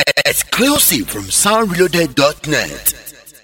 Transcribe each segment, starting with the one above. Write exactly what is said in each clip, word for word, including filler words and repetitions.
Exclusive from sound reloaded dot net.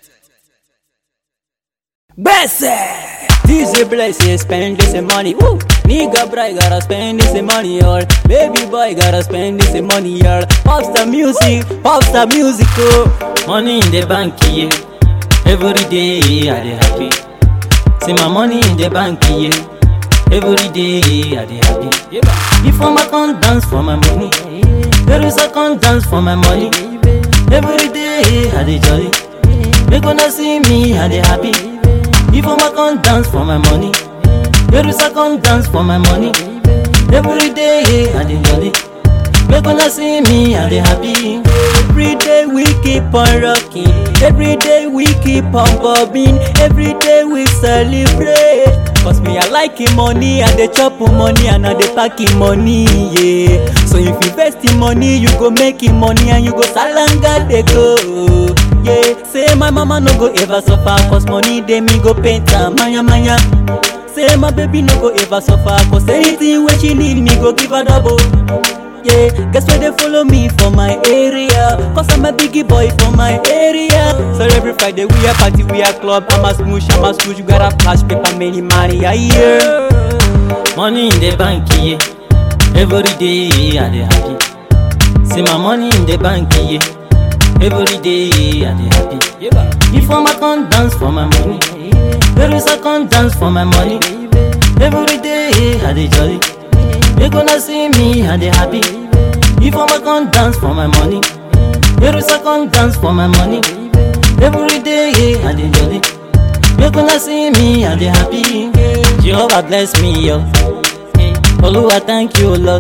Bessie! This is blessing, spend this money. Woo! Nigga boy gotta spend this money, y'all. Baby boy gotta spend this money, y'all. Popstar music, popstar music, oh. Money in the bank, yeah. Every day I dey happy. See my money in the bank, yeah. Every day I dey happy. Before my con dance for my money, there is a con dance for my money. Every day I dey jolly. They gonna see me I dey happy. Before my con dance for my money, there is a con dance for my money. Every day I dey jolly. They gonna see me I dey happy. Every day we keep on rocking. Every day we keep on bobbing. Every day we celebrate. Cause me I like money and they chop money and I dey packing money, yeah. So if you invest in money, you go making money and you go salanga they go, yeah. Say my mama no go ever suffer, cause money they me go paint her manya manya. Say my baby no go ever suffer, cause anything where she need me go give her double. Yeah, guess where they follow me for my area, cause I'm a biggie boy for my area. So every Friday we a party, we a club. I'm a smoosh, I'm a smoosh. You got a flash paper, many money a year. Money in the bank, yeah. Every day I dey happy. See my money in the bank, yeah. Every day I dey happy. Before my con dance for my money, there is a con dance for my money. Every day I dey jolly. They gonna see me and they happy. Before my con dance for my money, there is a con dance for my money. Every day and they jolly. They gonna see me and they happy. Jehovah bless me, yo. Oluwa thank you, Lord.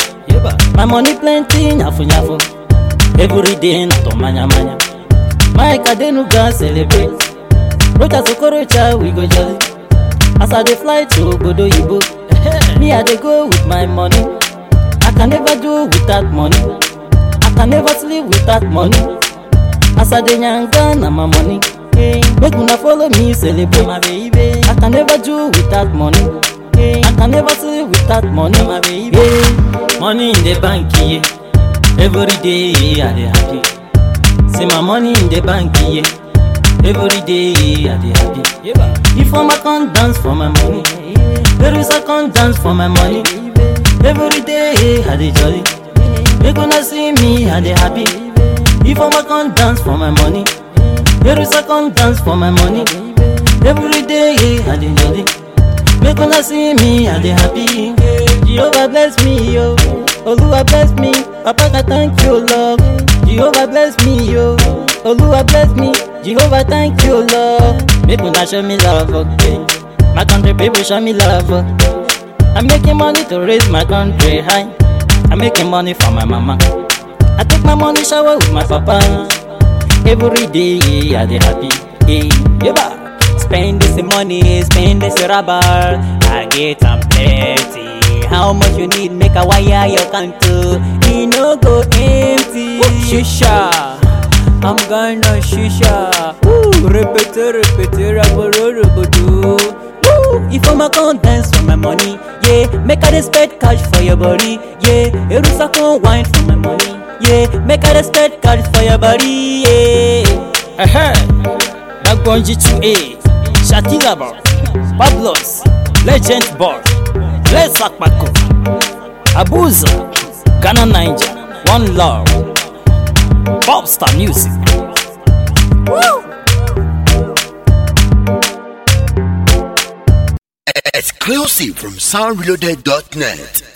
My money plenty, nyafu nyafu. Every day na to manya manya. My kadenu ga celebrate. Rocha sokorocha we go jolly. As I dey fly to Obodo Yibo, me I dey go with my money. I can never do without money. I can never sleep without money. As I dey nyanga na my money, make una follow me celebrate my baby. I can never do without money. I can never sleep without money, my baby. Money in the bank, yeah. Every day I dey happy. See my money in the bank, yeah. Every day I dey happy. Before my con dance for my money, there is a con dance for my money. Every day I dey jolly. They gonna see me and they happy. Before my con dance for my money, there is a con dance for my money. Every day I dey jolly. They gonna see me and they happy. Jehovah bless me, yo. Oluwa bless me. Papa I thank you, Lord. Jehovah bless me, yo. Oluwa bless me. Jehovah thank you, Lord. Make una show me love, okay. My country people show me love. I'm making money to raise my country high. I'm making money for my mama. I take my money shower with my papa. Every day I dey happy. Hey, yeah. Spend this money, spend this rubber. I get am plenty. How much you need? Make a wire your country. He no go empty. Shisha, I'm gonna shisha. Woo, repeat, repeat, raboro, raboro. Woo, if I'm a con dance for my money, yeah. Make a respect cash for your body, yeah. Erusa con wine for my money, yeah. Make a respect cash for your body, yeah. Aha, Nagonji two A, Shatila Bar, Pablos, Legend Bar, Let's Akbako, Abuza, Ghana Ninja, One Love, Popstar Music. Woo! Exclusive from sound reloaded dot net.